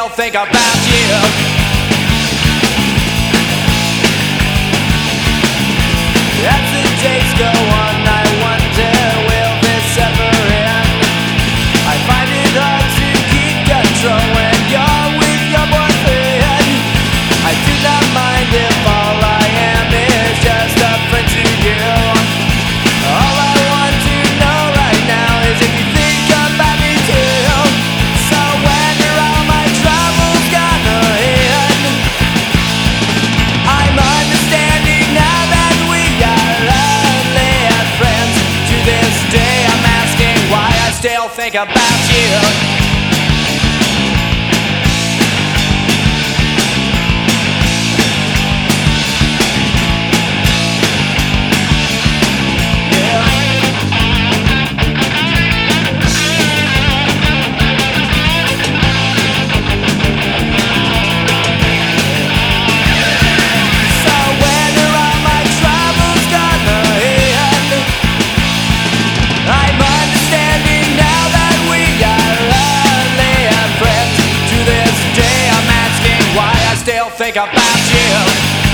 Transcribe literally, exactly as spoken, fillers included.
still think about you. As the days go on, I wonder, will this ever end? I find it hard to keep control when you're with your boyfriend. I do not mind if all I am is just a friend to you. All I want to know right now is if you think about me too. So when are all my troubles gonna end? I'm understanding now that we are only friends. To this day I'm asking why I still think about you. Still think about you.